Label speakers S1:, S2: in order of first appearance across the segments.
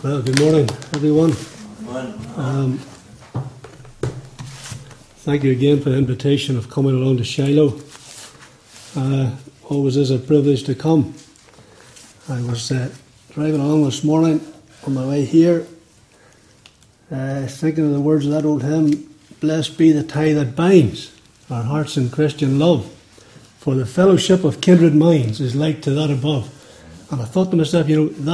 S1: Well, good morning, everyone. Thank you again for the invitation of coming along to Shiloh. Always is a privilege to come. I was driving along this morning on my way here, thinking of the words of that old hymn, "Blessed be the tie that binds our hearts in Christian love, for the fellowship of kindred minds is like to that above." And I thought to myself,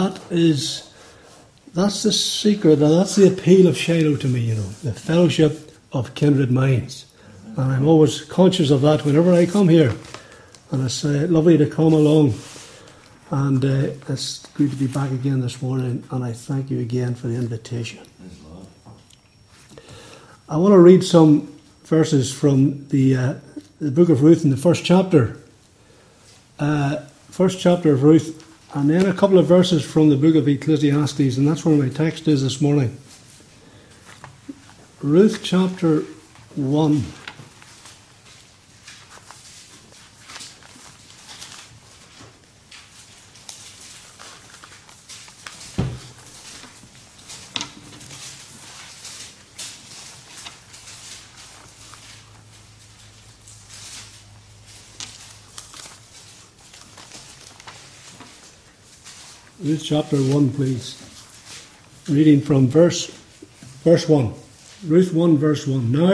S1: that's the secret, that's the appeal of Shiloh to me, the fellowship of kindred minds. And I'm always conscious of that whenever I come here. And it's lovely to come along. And it's good to be back again this morning. And I thank you again for the invitation. I want to read some verses from the book of Ruth in the first chapter. First chapter of Ruth. And then a couple of verses from the book of Ecclesiastes, and that's where my text is this morning. Ruth chapter 1. Ruth chapter 1, please. Reading from verse 1. Ruth 1, verse 1. Now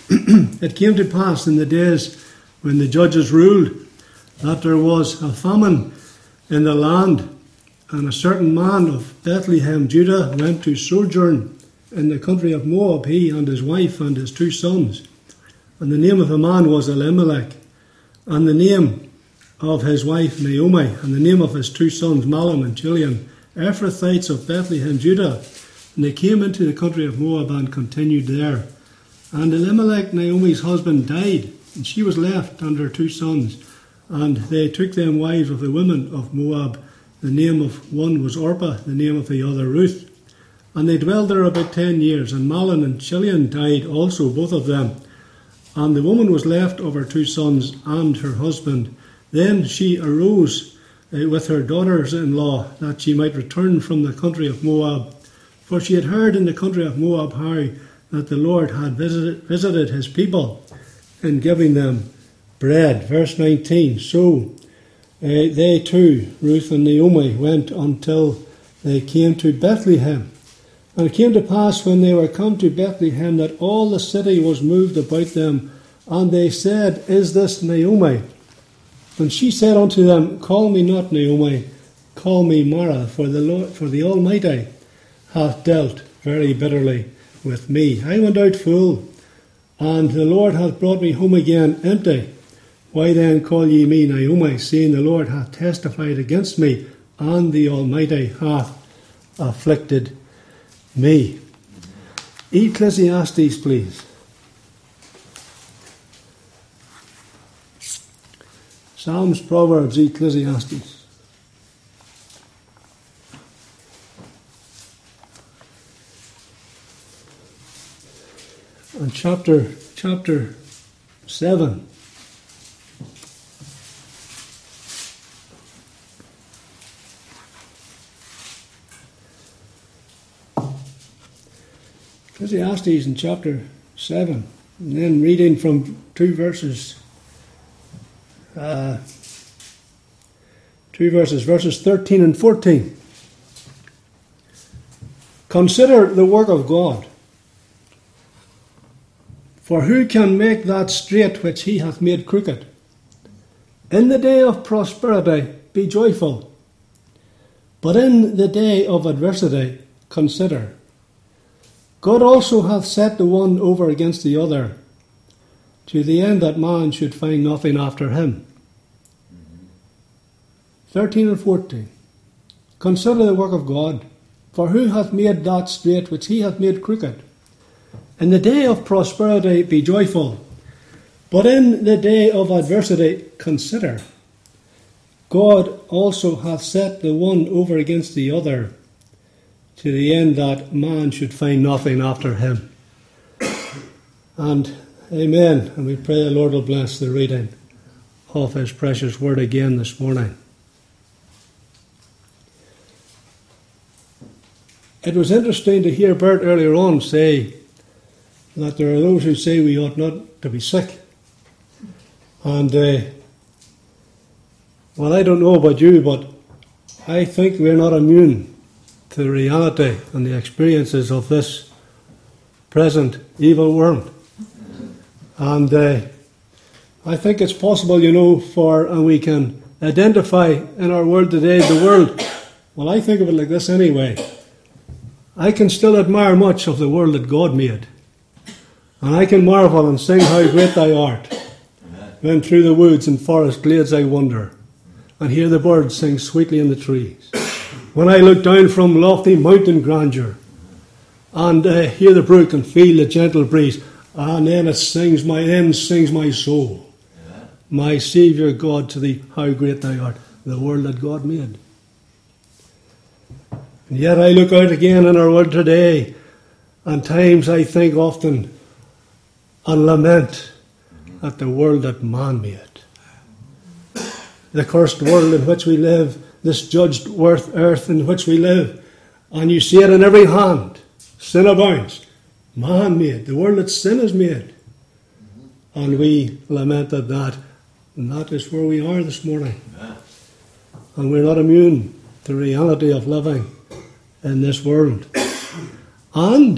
S1: it came to pass in the days when the judges ruled that there was a famine in the land, and a certain man of Bethlehem, Judah, went to sojourn in the country of Moab, he and his wife and his 2 sons. And the name of the man was Elimelech, and the name of his wife Naomi, and the name of his 2 sons Mahlon and Chilion, Ephrathites of Bethlehem, Judah. And they came into the country of Moab and continued there. And Elimelech, Naomi's husband, died, and she was left and her 2 sons. And they took them wives of the women of Moab. The name of one was Orpah, the name of the other Ruth. And they dwelled there about 10 years. And Mahlon and Chilion died also, both of them. And the woman was left of her 2 sons and her husband. Then she arose with her daughters-in-law, that she might return from the country of Moab. For she had heard in the country of Moab how that the Lord had visited his people in giving them bread. Verse 19. So they too, Ruth and Naomi, went until they came to Bethlehem. And it came to pass when they were come to Bethlehem that all the city was moved about them. And they said, Is this Naomi? And she said unto them, Call me not Naomi, call me Mara, for the Almighty hath dealt very bitterly with me. I went out full, and the Lord hath brought me home again empty. Why then call ye me Naomi, seeing the Lord hath testified against me, and the Almighty hath afflicted me? Ecclesiastes, please. Psalms, Proverbs, Ecclesiastes. And chapter 7. Ecclesiastes in chapter 7. And then reading from 2 verses. Verses 13 and 14. Consider the work of God. For who can make that straight which he hath made crooked? In the day of prosperity be joyful, but in the day of adversity consider. God also hath set the one over against the other, to the end that man should find nothing after him. 13 and 14. Consider the work of God, for who hath made that straight which he hath made crooked? In the day of prosperity be joyful, but in the day of adversity consider. God also hath set the one over against the other, to the end that man should find nothing after him. And amen. And we pray the Lord will bless the reading of his precious word again this morning. It was interesting to hear Bert earlier on say that there are those who say we ought not to be sick. And, well, I don't know about you, but I think we're not immune to the reality and the experiences of this present evil world. And I think it's possible, and we can identify in our world today the world. Well, I think of it like this anyway. I can still admire much of the world that God made. And I can marvel and sing how great thou art. When through the woods and forest glades I wander, and hear the birds sing sweetly in the trees. When I look down from lofty mountain grandeur, and hear the brook and feel the gentle breeze, and then it sings my soul. My Saviour God, to thee, how great thou art, the world that God made. And yet I look out again in our world today, and times I think often and lament at the world that man made. The cursed world in which we live, this judged earth in which we live. And you see it in every hand. Sin abounds. Man made. The world that sin has made. And we lament at that. And that is where we are this morning. And we're not immune to the reality of living in this world. And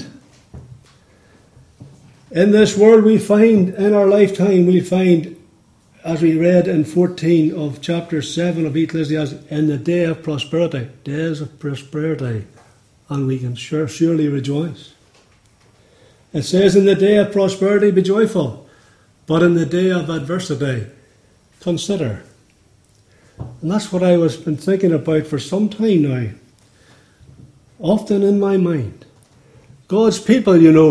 S1: in this world we find, in our lifetime, we find, as we read in 14 of chapter 7 of Ecclesiastes, in the day of prosperity, days of prosperity, and we can surely rejoice. It says, in the day of prosperity be joyful, but in the day of adversity consider. And that's what I was been thinking about for some time now. Often in my mind. God's people,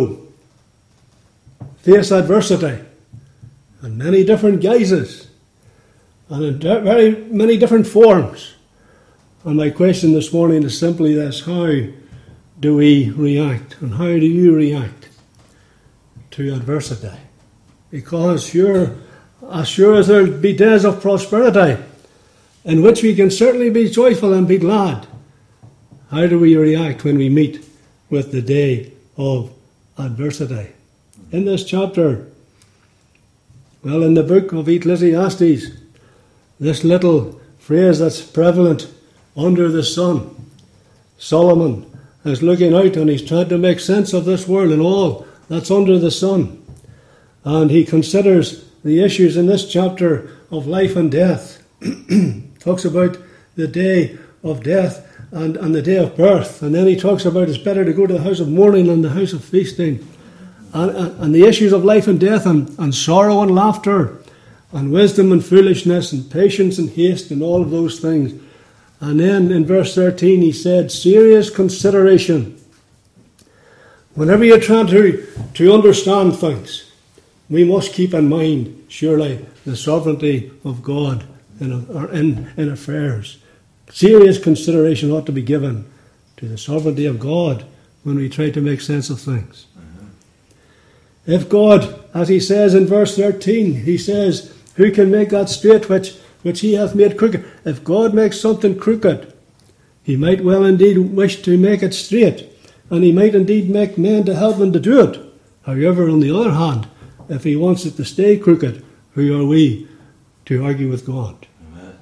S1: face adversity in many different guises and in very many different forms. And my question this morning is simply this: how do we react, and how do you react to adversity? Because as sure as there'll be days of prosperity in which we can certainly be joyful and be glad, how do we react when we meet with the day of adversity? In this chapter, well, in the book of Ecclesiastes, this little phrase that's prevalent, under the sun, Solomon is looking out and he's trying to make sense of this world and all that's under the sun. And he considers the issues in this chapter of life and death. Talks about the day of death and the day of birth. And then he talks about it's better to go to the house of mourning than the house of feasting. And the issues of life and death and sorrow and laughter and wisdom and foolishness and patience and haste and all of those things. And then in verse 13 he said, serious consideration. Whenever you're trying to understand things, we must keep in mind, surely, the sovereignty of God in affairs. Serious consideration ought to be given to the sovereignty of God when we try to make sense of things. If God, as he says in verse 13, he says, who can make that straight which he hath made crooked? If God makes something crooked, he might well indeed wish to make it straight, and he might indeed make men to help him to do it. However, on the other hand, if he wants it to stay crooked, who are we to argue with God? Amen.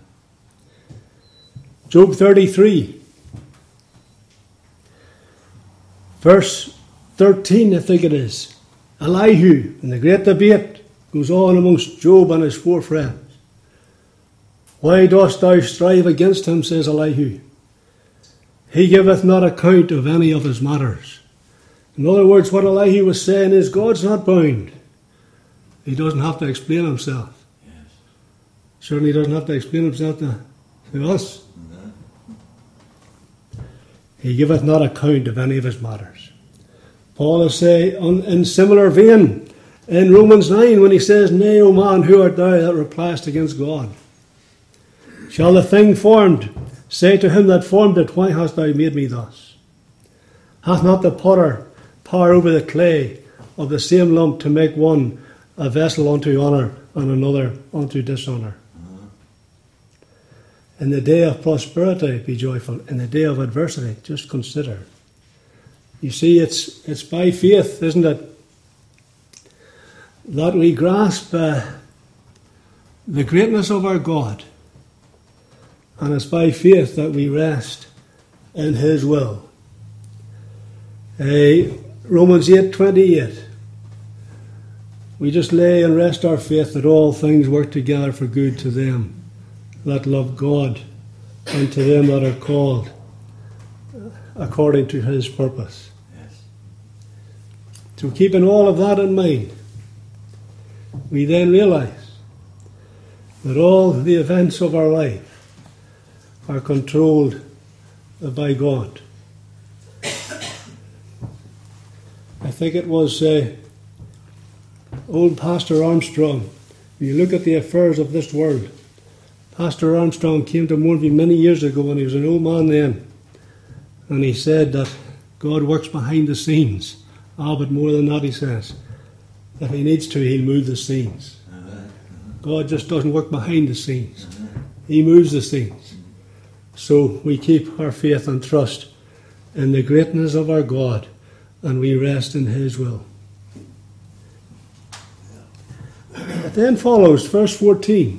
S1: Job 33, verse 13, I think it is. Elihu, in the great debate, goes on amongst Job and his 4 friends. Why dost thou strive against him, says Elihu? He giveth not account of any of his matters. In other words, what Elihu was saying is, God's not bound. He doesn't have to explain himself. Yes. Certainly doesn't have to explain himself to us. No. He giveth not account of any of his matters. Paul is saying, in similar vein, in Romans 9, when he says, nay, O man, who art thou that repliest against God? Shall the thing formed say to him that formed it, why hast thou made me thus? Hath not the potter power over the clay of the same lump to make one a vessel unto honour and another unto dishonour? In the day of prosperity be joyful. In the day of adversity, just consider. You see, it's by faith, isn't it, that we grasp the greatness of our God. And it's by faith that we rest in His will. Romans 8:28. We just lay and rest our faith that all things work together for good to them that love God and to them that are called according to His purpose. Yes. So keeping all of that in mind, we then realize that all the events of our life are controlled by God. I think it was old Pastor Armstrong. When you look at the affairs of this world, Pastor Armstrong came to Mornby many years ago, and he was an old man then, and he said that God works behind the scenes. But more than that, he says, if He needs to, He'll move the scenes. God just doesn't work behind the scenes. He moves the scenes. So we keep our faith and trust in the greatness of our God, and we rest in His will. It then follows verse 14.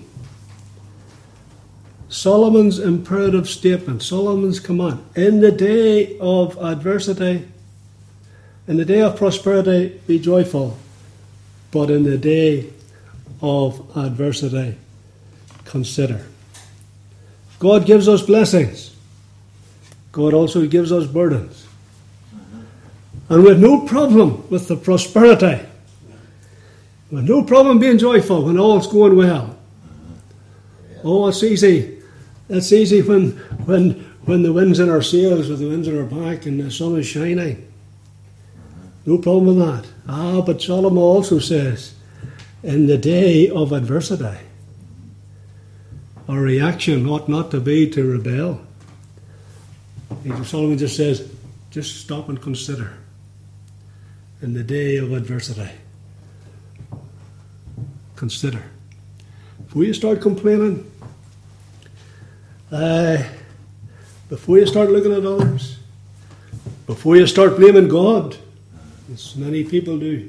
S1: Solomon's imperative statement, Solomon's command. In the day of adversity, in the day of prosperity, be joyful. But in the day of adversity, consider. God gives us blessings. God also gives us burdens. And we have no problem with the prosperity. We have no problem being joyful when all's going well. Oh, it's easy. It's easy when the wind's in our sails or the wind's in our back and the sun is shining. No problem with that. But Solomon also says, in the day of adversity, our reaction ought not to be to rebel. Solomon just says, just stop and consider. In the day of adversity, consider. Before you start complaining, before you start looking at others, before you start blaming God, as many people do,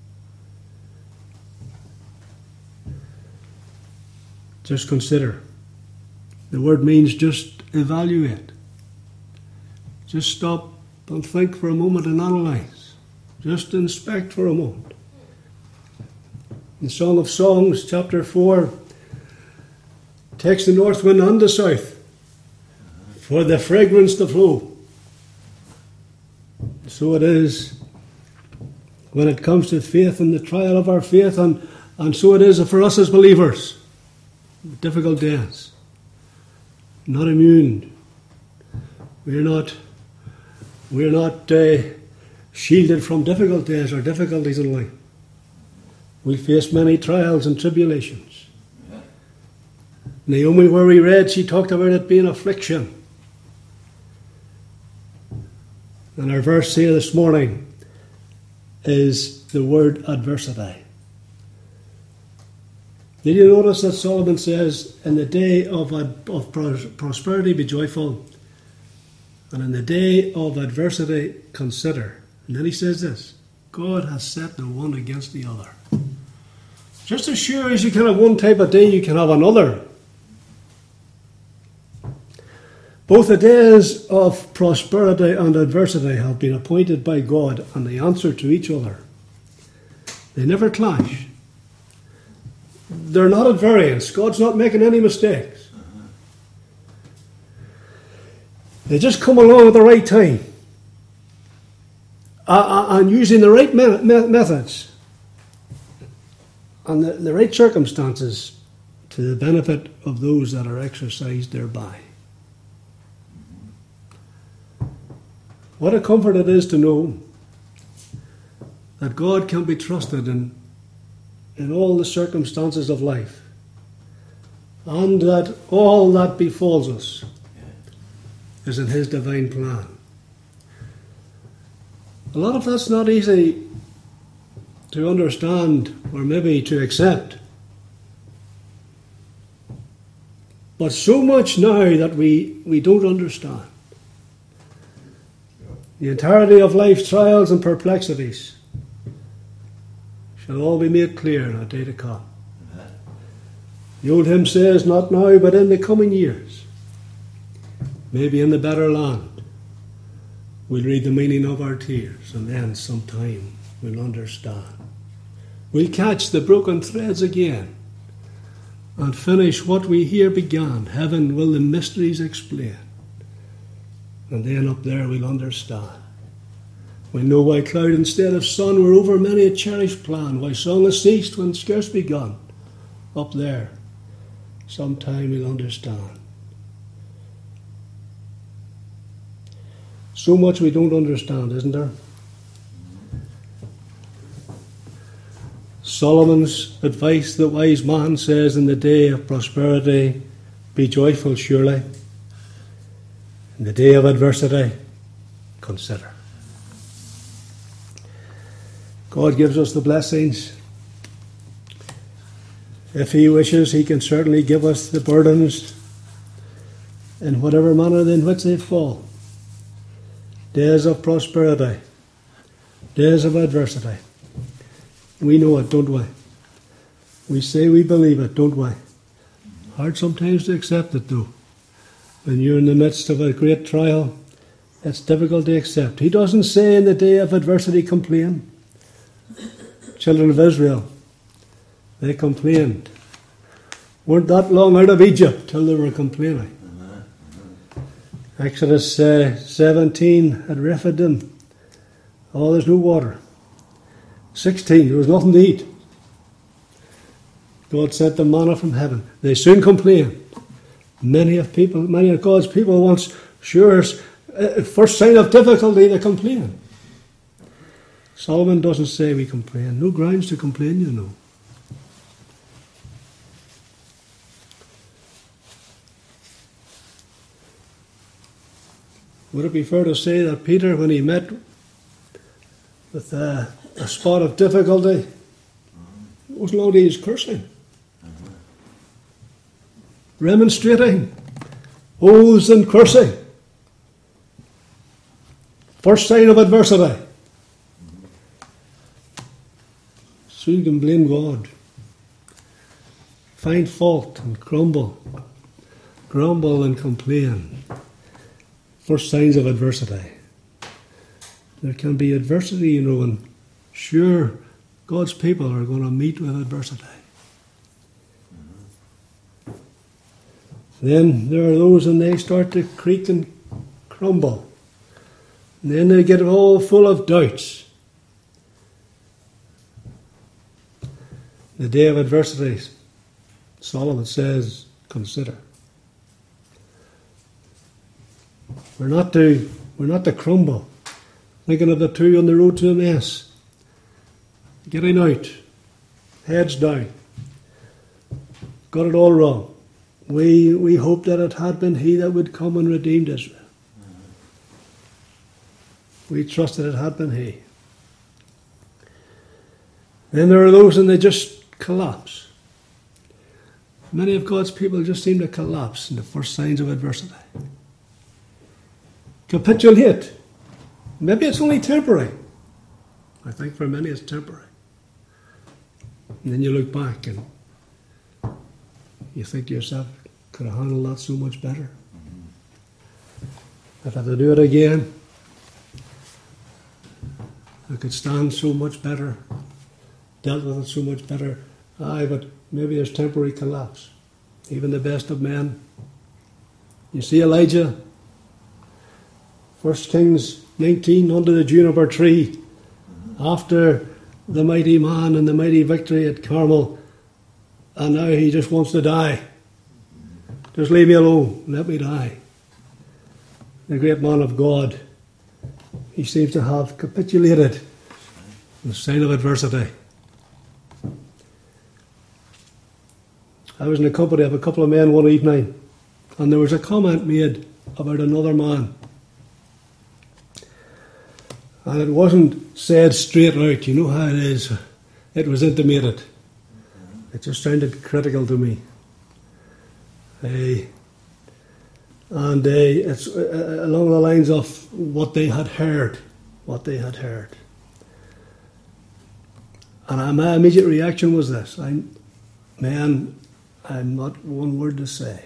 S1: just consider. The word means just evaluate. Just stop and think for a moment and analyze. Just inspect for a moment. In Song of Songs, chapter 4, takes the north wind and the south for the fragrance to flow. So it is when it comes to faith and the trial of our faith, and so it is for us as believers. Difficult days. Not immune. We're not shielded from difficult days or difficulties in life. We face many trials and tribulations. Naomi, where we read, she talked about it being affliction. And our verse here this morning is the word adversity. Did you notice that Solomon says, in the day of prosperity be joyful, and in the day of adversity consider. And then he says this, God has set the one against the other. Just as sure as you can have one type of day, you can have another. Both the days of prosperity and adversity have been appointed by God, and they answer to each other. They never clash. They're not at variance. God's not making any mistakes. They just come along at the right time and using the right methods and the right circumstances to the benefit of those that are exercised thereby. What a comfort it is to know that God can be trusted in all the circumstances of life, and that all that befalls us is in His divine plan. A lot of that's not easy to understand or maybe to accept. But so much now that we don't understand. The entirety of life's trials and perplexities shall all be made clear in a day to come. The old hymn says, not now, but in the coming years, maybe in the better land, we'll read the meaning of our tears, and then sometime we'll understand. We'll catch the broken threads again and finish what we here began. Heaven will the mysteries explain, and then up there we'll understand. We'll know why cloud instead of sun were over many a cherished plan, why song has ceased when scarce begun. Up there, sometime we'll understand. So much we don't understand, isn't there? Solomon's advice, the wise man, says, in the day of prosperity, be joyful surely. In the day of adversity, consider. God gives us the blessings. If He wishes, He can certainly give us the burdens in whatever manner in which they fall. Days of prosperity, days of adversity. We know it, don't we? We say we believe it, don't we? Hard sometimes to accept it, though. When you're in the midst of a great trial, it's difficult to accept. He doesn't say in the day of adversity, complain. Children of Israel, they complained. Weren't that long out of Egypt till they were complaining. Exodus 17 at Rephidim, oh, there's no water. 16, there was nothing to eat. God sent them manna from heaven. They soon complained. Many of God's people once, first sign of difficulty, they complain. Solomon doesn't say we complain. No grounds to complain, you know. Would it be fair to say that Peter, when he met with a spot of difficulty, it wasn't only his cursing, remonstrating, oaths and cursing? First sign of adversity. So you can blame God. Find fault and grumble and complain. First signs of adversity. There can be adversity, you know, and sure, God's people are going to meet with adversity. Then there are those, and they start to creak and crumble. And then they get all full of doubts. The day of adversity, Solomon says, consider. We're not to crumble. Thinking of the two on the road to Emmaus. Getting out, heads down. Got it all wrong. We hoped that it had been He that would come and redeemed Israel. We trusted it had been He. Then there are those, and they just collapse. Many of God's people just seem to collapse in the first signs of adversity. Capitulate. Maybe it's only temporary. I think for many it's temporary. And then you look back and you think to yourself, could I handle that so much better? If I had to do it again, I could stand so much better, dealt with it so much better. Aye, but maybe there's temporary collapse. Even the best of men. You see Elijah, 1 Kings 19, under the juniper tree, after the mighty man and the mighty victory at Carmel, and now he just wants to die. Just leave me alone, let me die. The great man of God, he seems to have capitulated, the sign of adversity. I was in the company of a couple of men one evening, and there was a comment made about another man. And it wasn't said straight out, you know how it is. It was intimated. It just sounded critical to me. And it's along the lines of what they had heard. What they had heard. And my immediate reaction was this. I'm not one word to say.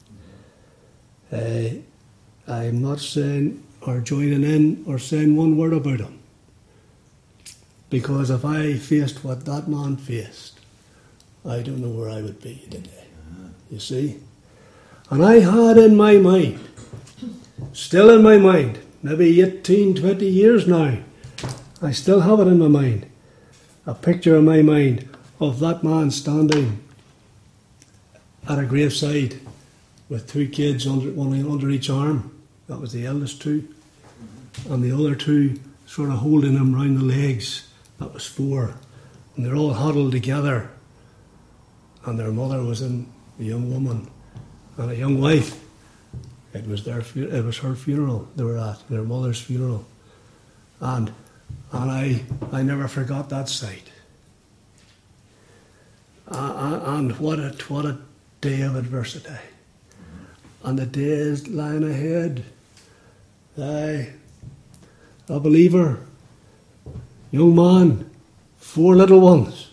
S1: I'm not saying or joining in or saying one word about him. Because if I faced what that man faced, I don't know where I would be today. You see? And I had in my mind, still in my mind, maybe 18, 20 years now, I still have it in my mind, a picture in my mind of that man standing at a graveside with two kids, one under each arm. That was the eldest two. And the other two sort of holding him round the legs. That was 4. And they're all huddled together. And their mother was in, a young woman, and a young wife. It was her funeral they were at, their mother's funeral. And I never forgot that sight. And what a day of adversity. And the days lying ahead. A believer, young man, 4 little ones.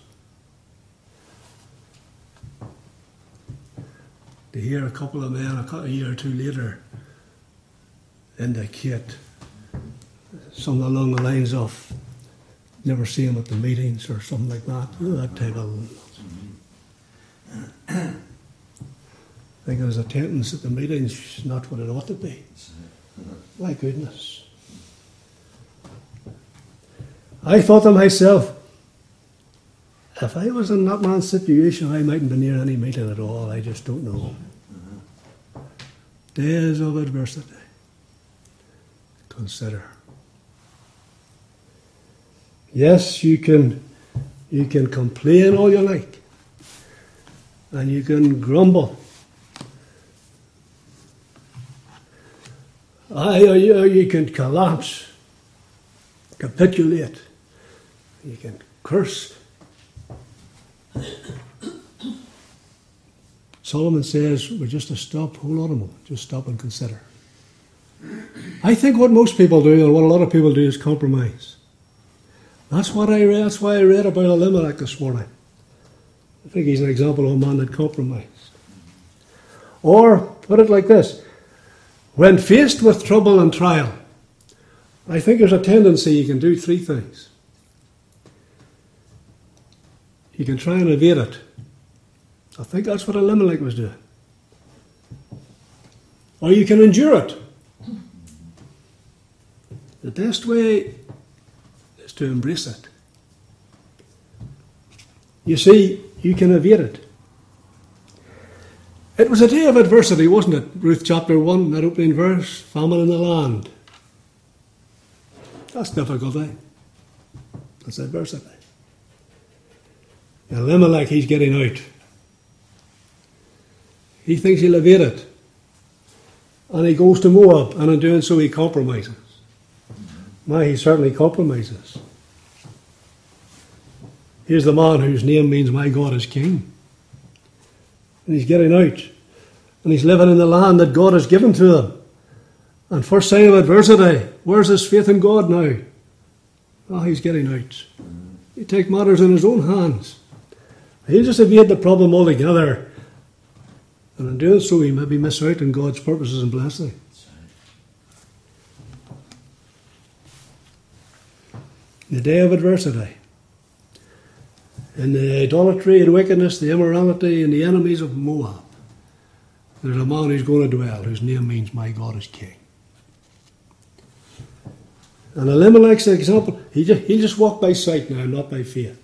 S1: To hear a couple of men a year or two later indicate something along the lines of never see him at the meetings or something like that. That type of... I think his attendance at the meetings is not what it ought to be. My goodness. I thought to myself, if I was in that man's situation, I mightn't be near any meeting at all. I just don't know. Days of adversity. Consider. Yes, you can complain all you like. And you can grumble. You can collapse. Capitulate. You can curse. Solomon says, we're just to stop, hold on a moment, just stop and consider. I think what most people do, and what a lot of people do, is compromise. That's what I read. That's why I read about Elimelech this morning. I think he's an example of a man that compromised. Or, put it like this, when faced with trouble and trial, I think there's a tendency you can do 3 things. You can try and evade it. I think that's what Elimelech was doing. Or you can endure it. The best way is to embrace it. You see, you can evade it. It was a day of adversity, wasn't it? Ruth chapter 1, that opening verse, famine in the land. That's difficulty. That's adversity. Elimelech, he's getting out. He thinks he'll evade it. And he goes to Moab, and in doing so he compromises. He certainly compromises. Here's the man whose name means my God is King. And he's getting out. And he's living in the land that God has given to him. And first sign of adversity, where's his faith in God now? He's getting out. He takes matters in his own hands. He'll just evade the problem altogether. And in doing so, he maybe miss out on God's purposes and blessing. The day of adversity. In the idolatry and wickedness, the immorality and the enemies of Moab, there's a man who's going to dwell, whose name means my God is King. And Elimelech's example, he'll just walk by sight now, not by faith.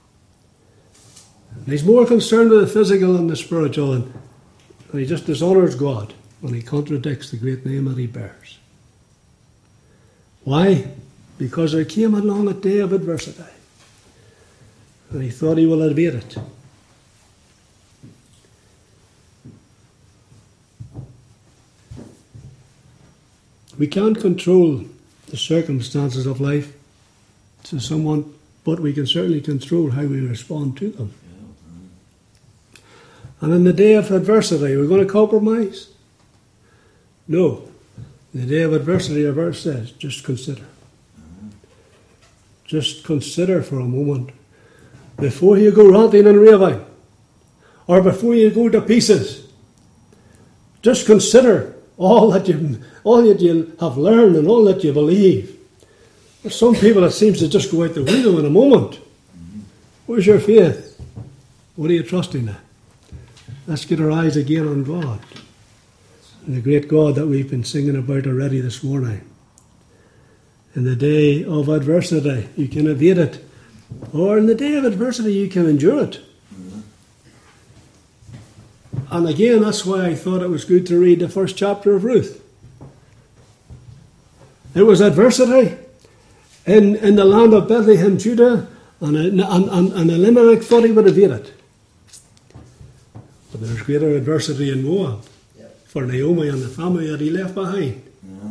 S1: And he's more concerned with the physical than the spiritual, and he just dishonours God when he contradicts the great name that he bears. Why? Because there came along a day of adversity, and he thought he will evade it. We can't control the circumstances of life to someone, but we can certainly control how we respond to them. And in the day of adversity, we're going to compromise. No. The day of adversity, our verse says, just consider. Just consider for a moment. Before you go ranting and raving, or before you go to pieces, just consider all that you have learned and all that you believe. There's some people that seems to just go out the window in a moment. Where's your faith? What are you trusting in? Let's get our eyes again on God. And the great God that we've been singing about already this morning. In the day of adversity, you can evade it. Or in the day of adversity, you can endure it. And again, that's why I thought it was good to read the first chapter of Ruth. There was adversity in the land of Bethlehem, Judah, and Elimelech thought he would evade it. But there's greater adversity in Moab for Naomi and the family that he left behind.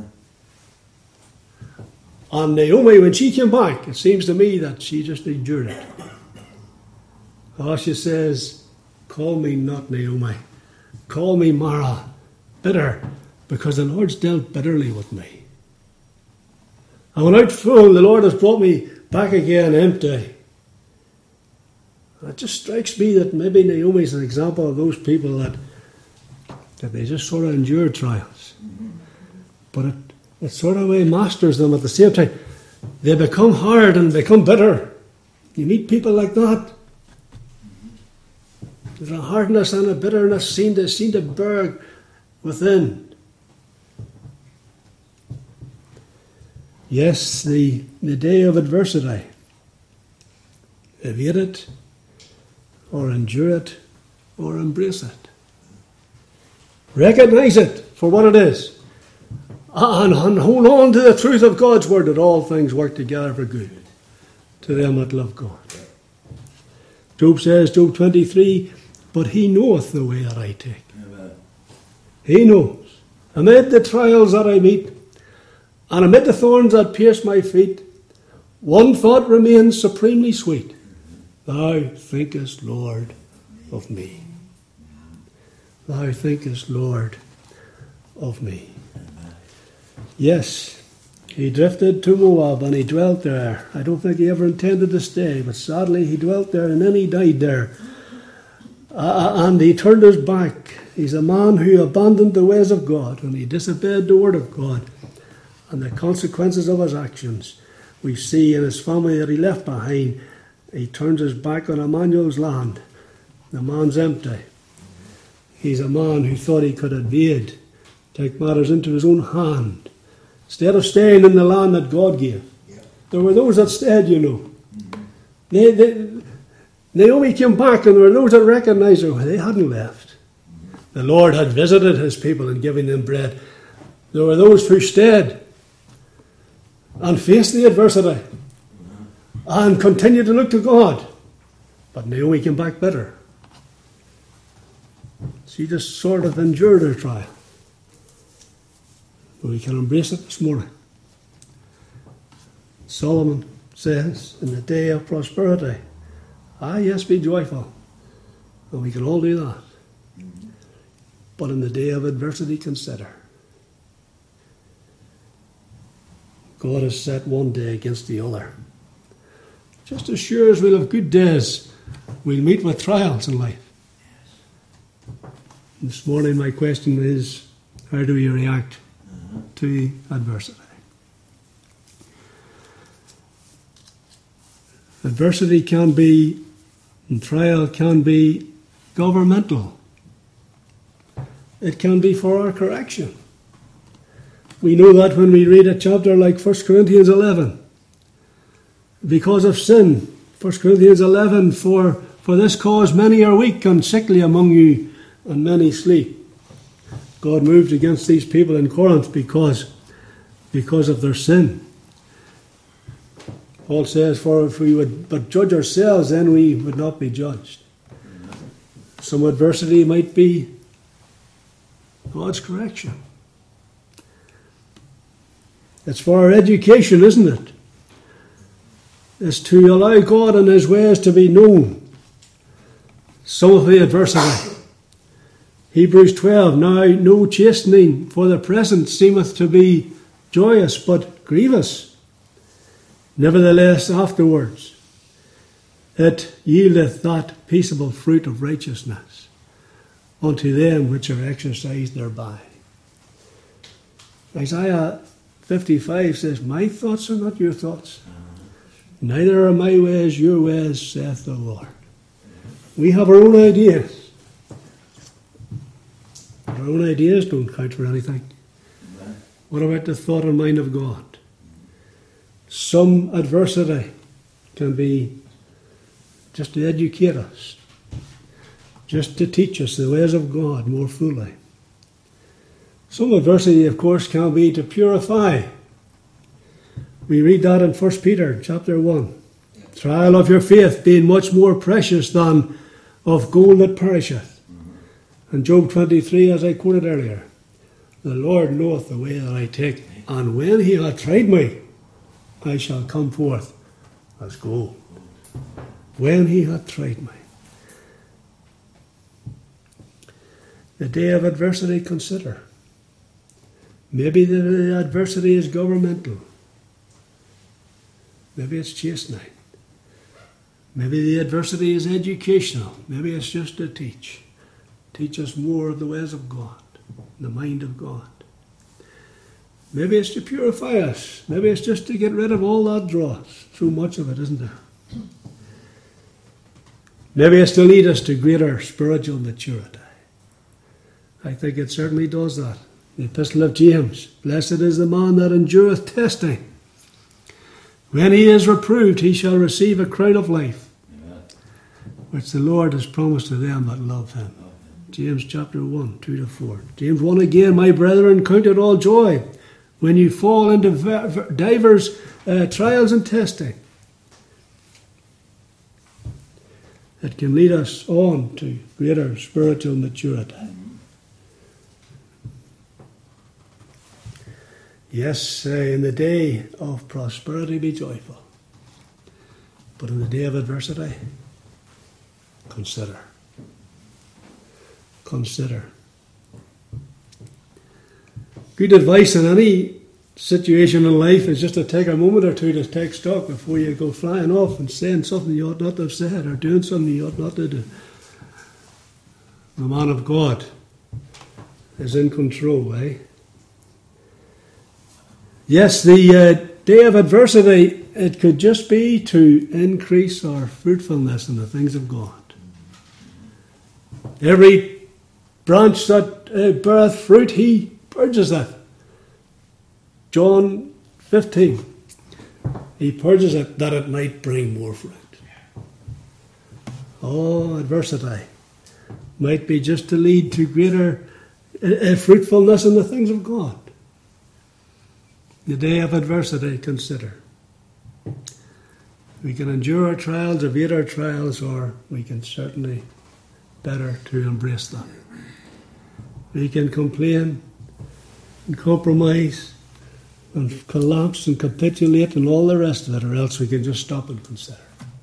S1: And Naomi, when she came back, it seems to me that she just endured it. Oh, she says, call me not Naomi. Call me Mara, bitter, because the Lord's dealt bitterly with me. I went out full, the Lord has brought me back again empty. It just strikes me that maybe Naomi's an example of those people that they just sort of endure trials. But it sort of masters them at the same time. They become hard and become bitter. You meet people like that. There's a hardness and a bitterness seen to burn within. Yes, the day of adversity. Evade it, or endure it, or embrace it. Recognize it for what it is. And hold on to the truth of God's word that all things work together for good to them that love God. Job says, Job 23, but he knoweth the way that I take. Amen. He knows. Amid the trials that I meet, and amid the thorns that pierce my feet, one thought remains supremely sweet. Thou thinkest, Lord, of me. Thou thinkest, Lord, of me. Yes, he drifted to Moab and he dwelt there. I don't think he ever intended to stay, but sadly he dwelt there and then he died there. And he turned his back. He's a man who abandoned the ways of God and he disobeyed the word of God. And the consequences of his actions we see in his family that he left behind. He turns his back on Emmanuel's land. The man's empty. He's a man who thought he could evade, take matters into his own hand, instead of staying in the land that God gave. There were those that stayed, you know. Naomi came back and there were those that recognized her. They hadn't left. The Lord had visited his people and given them bread. There were those who stayed and faced the adversity and continued to look to God. But Naomi came back bitter. She just sort of endured her trial. We can embrace it this morning. Solomon says, in the day of prosperity, yes, be joyful. And we can all do that. But in the day of adversity, consider. God has set one day against the other. Just as sure as we'll have good days, we'll meet with trials in life. This morning my question is, how do we react to adversity? Adversity can be, and trial can be governmental. It can be for our correction. We know that when we read a chapter like 1 Corinthians 11. Because of sin, 1 Corinthians 11, for this cause many are weak and sickly among you, and many sleep. God moved against these people in Corinth because of their sin. Paul says, for if we would but judge ourselves, then we would not be judged. Some adversity might be God's correction. It's for our education, isn't it? It's to allow God and his ways to be known. Some of the adversity Hebrews 12, now no chastening for the present seemeth to be joyous, but grievous. Nevertheless, afterwards, it yieldeth that peaceable fruit of righteousness unto them which are exercised thereby. Isaiah 55 says, my thoughts are not your thoughts, neither are my ways your ways, saith the Lord. We have our own ideas. Our own ideas don't count for anything. What about the thought and mind of God? Some adversity can be just to educate us, just to teach us the ways of God more fully. Some adversity, of course, can be to purify. We read that in 1 Peter chapter 1. Trial of your faith being much more precious than of gold that perisheth. And Job 23, as I quoted earlier, the Lord knoweth the way that I take, and when he hath tried me, I shall come forth as gold. When he hath tried me. The day of adversity, consider. Maybe the adversity is governmental. Maybe it's chastening. Maybe the adversity is educational. Maybe it's just to teach. Teach us more of the ways of God, the mind of God. Maybe it's to purify us. Maybe it's just to get rid of all that dross. So much of it, isn't there? Maybe it's to lead us to greater spiritual maturity. I think it certainly does that. The Epistle of James, blessed is the man that endureth testing. When he is reproved, he shall receive a crown of life, which the Lord has promised to them that love him. James chapter 1, 2-4. James 1 again, my brethren, count it all joy when you fall into divers trials and testing. It can lead us on to greater spiritual maturity. Yes, in the day of prosperity be joyful, but in the day of adversity, consider. Consider. Good advice in any situation in life is just to take a moment or two to take stock before you go flying off and saying something you ought not to have said or doing something you ought not to do. The man of God is in control, eh? Yes, the day of adversity, it could just be to increase our fruitfulness in the things of God. Every branch that beareth fruit, he purges it. John 15. He purges it that it might bring more fruit. Oh, adversity might be just to lead to greater fruitfulness in the things of God. The day of adversity, consider. We can endure our trials, evade our trials, or we can certainly better to embrace them. We can complain and compromise and collapse and capitulate and all the rest of it, or else we can just stop and consider.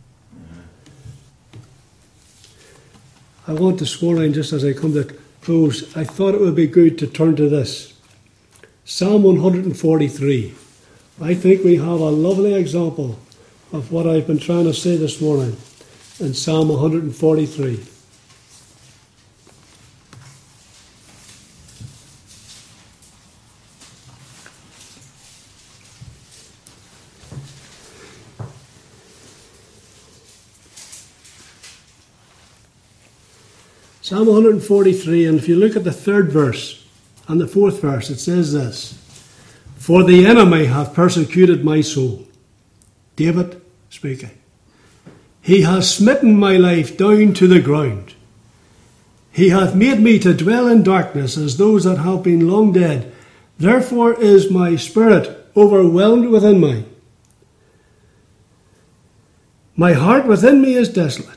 S1: I want this morning, just as I come to close, I thought it would be good to turn to this. Psalm 143. I think we have a lovely example of what I've been trying to say this morning in Psalm 143. Psalm 143, and if you look at the 3rd verse and the 4th verse, it says this: For the enemy hath persecuted my soul. David speaking. He has smitten my life down to the ground. He hath made me to dwell in darkness as those that have been long dead. Therefore is my spirit overwhelmed within me. My heart within me is desolate.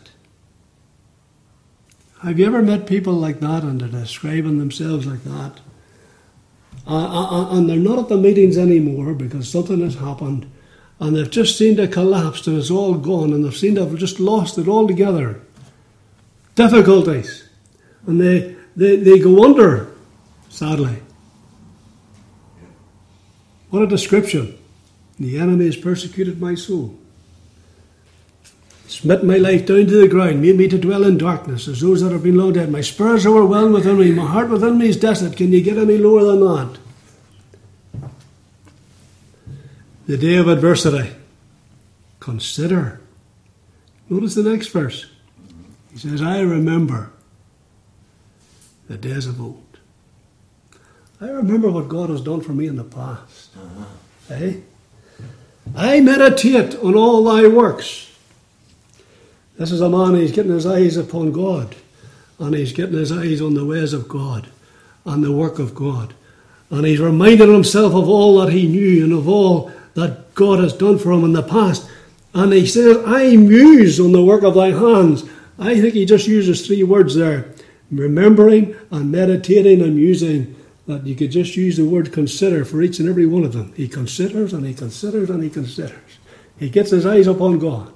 S1: Have you ever met people like that and they're describing themselves like that? And they're not at the meetings anymore because something has happened and they've just seemed to collapse and it's all gone and they've seemed to have just lost it altogether. Difficulties. And they go under, sadly. What a description. The enemy has persecuted my soul. Smitten my life down to the ground, made me to dwell in darkness, as those that have been long dead. My spirits are overwhelmed within me, my heart within me is desolate. Can you get any lower than that? The day of adversity. Consider. Notice the next verse. He says, I remember the days of old. I remember what God has done for me in the past. I meditate on all thy works. This is a man, he's getting his eyes upon God. And he's getting his eyes on the ways of God. And the work of God. And he's reminded himself of all that he knew and of all that God has done for him in the past. And he says, I muse on the work of thy hands. I think he just uses 3 words there. Remembering and meditating and musing. That you could just use the word consider for each and every one of them. He considers and he considers and he considers. He gets his eyes upon God.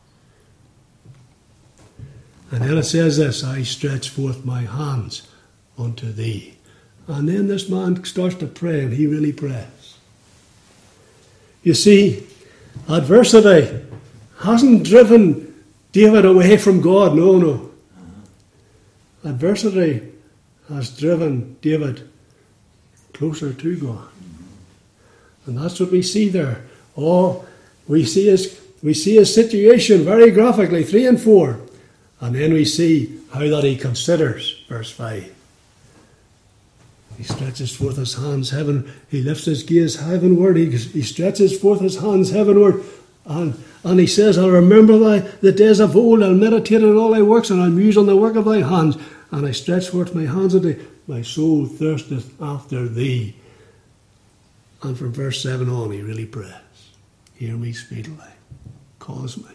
S1: And then it says this, I stretch forth my hands unto thee. And then this man starts to pray, and he really prays. You see, adversity hasn't driven David away from God. No. Adversity has driven David closer to God. And that's what we see there. We see his situation very graphically, 3 and 4. And then we see how that he considers, verse 5. He stretches forth his hands heaven. He lifts his gaze heavenward. He stretches forth his hands heavenward. And he says, I'll remember the days of old. I'll meditate on all thy works, and I'll muse on the work of thy hands. And I stretch forth my hands unto thee. My soul thirsteth after thee. And from verse 7 on, he really prays. Hear me speedily. Cause me.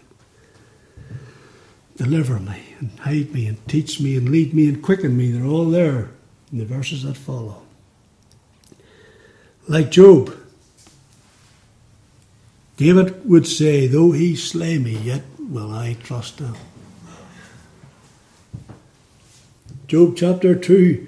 S1: Deliver me and hide me and teach me and lead me and quicken me. They're all there in the verses that follow. Like Job, David would say, though he slay me, yet will I trust him. Job chapter 2.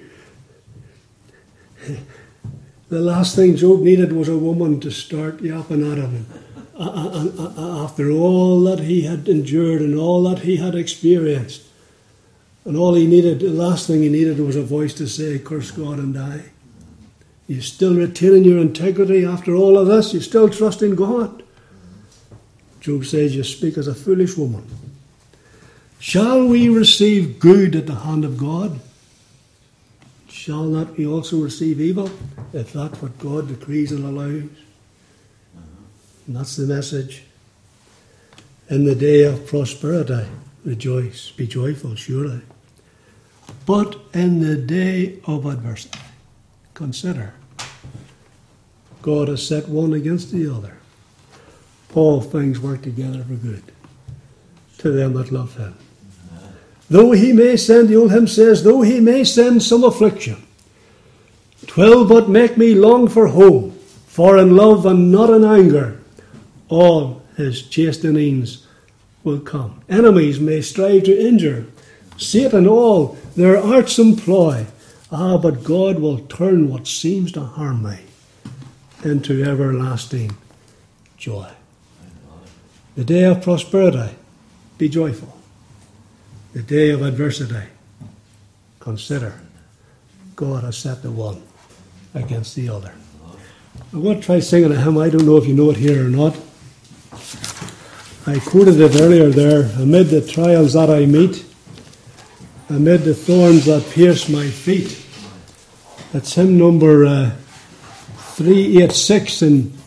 S1: The last thing Job needed was a woman to start yapping at him. After all that he had endured and all that he had experienced. And all he needed, the last thing he needed was a voice to say, curse God and die. You still retaining your integrity after all of this? You still trust in God? Job says, you speak as a foolish woman. Shall we receive good at the hand of God? Shall not we also receive evil, if that's what God decrees and allows? And that's the message. In the day of prosperity, rejoice, be joyful, surely. But in the day of adversity, consider. God has set one against the other. All things work together for good to them that love him. Though he may send, the old hymn says, though he may send some affliction, 'twill but make me long for home, for in love and not in anger, all his chastenings will come. Enemies may strive to injure, Satan all their arts employ. But God will turn what seems to harm me into everlasting joy. The day of prosperity, be joyful. The day of adversity, consider. God has set the one against the other. I'm going to try singing a hymn. I don't know if you know it here or not. I quoted it earlier there. Amid the trials that I meet, amid the thorns that pierce my feet. That's hymn number 386 in